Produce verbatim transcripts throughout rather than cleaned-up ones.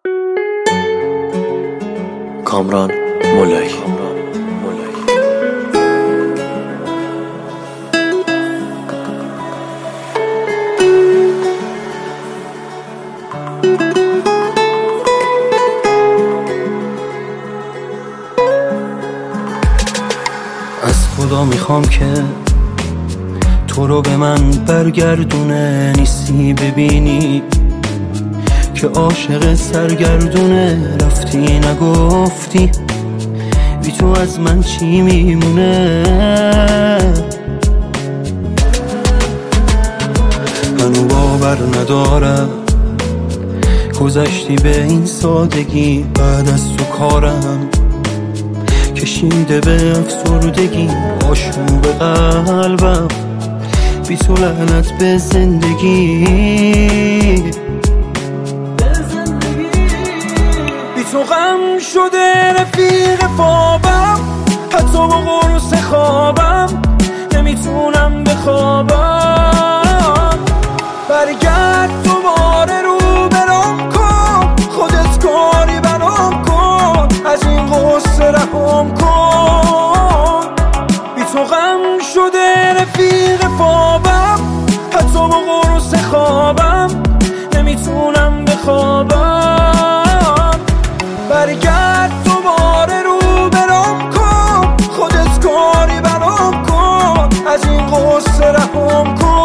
کامران مولایی. از خدا میخوام که تو رو به من برگردونه، نیستی ببینی که عاشق سرگردونه. رفتی نگفتی بی تو از من چی میمونه. هنو باور ندارم گذشتی به این سادگی، بعد از تو کارم کشیده به افسردگی. آشوب قلبم بی تو، لعنت به زندگی. بی تو غم شده رفیق خوابم، حتی با قرص خوابم نمیتونم بخوابم. برگرد دوباره رو برام کن، خودت کاری برام کن، از این غصه رهام کن. بی تو غم شده رفیق خوابم، حتی با قرص خوابم نمیتونم بخوابم. برگرد دوباره رو برام کن، خودت کاری برام کن، از این غصه رهام کن.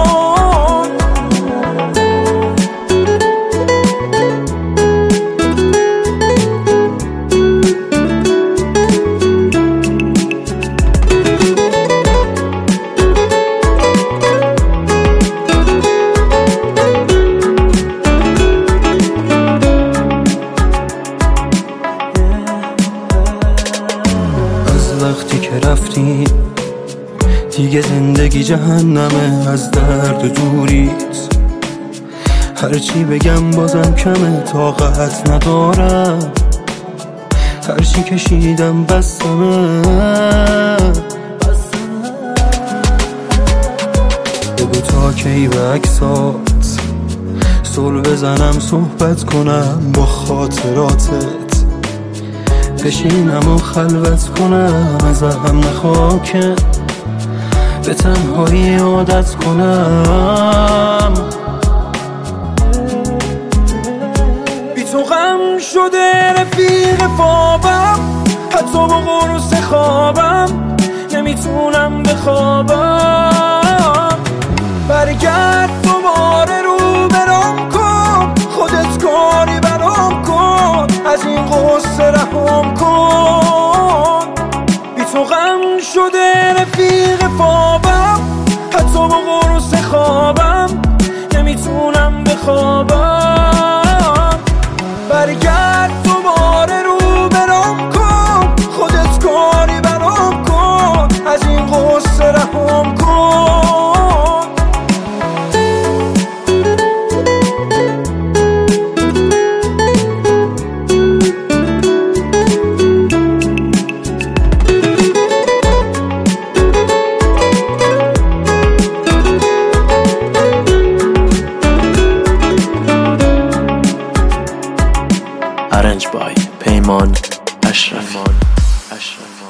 وقتی که رفتی دیگه زندگی جهنمه، از درد دوریت هرچی بگم بازم کمه. طاقت ندارم هرچی کشیدم بسمه. بگو تا کی به عکسات سول بزنم، صحبت کنم با خاطراتت، بشینم و خلوت کنم، ازم نخوا که به تنهایی عادت کنم. بی تو غم شده رفیق خوابم، حتی با قرص خوابم نمیتونم بخوابم. برگرد دوباره رو برام کن، خودت کاری برام کن، از این غصه رهام کن. بی تو غم شده رفیق خوابم، حتی با قرص خوابم نمیتونم بخوابم. برگرد دوباره رو برام کن، خودت کاری برام کن، از این غصه رهام کن. Arranged by پیمان اشرفی.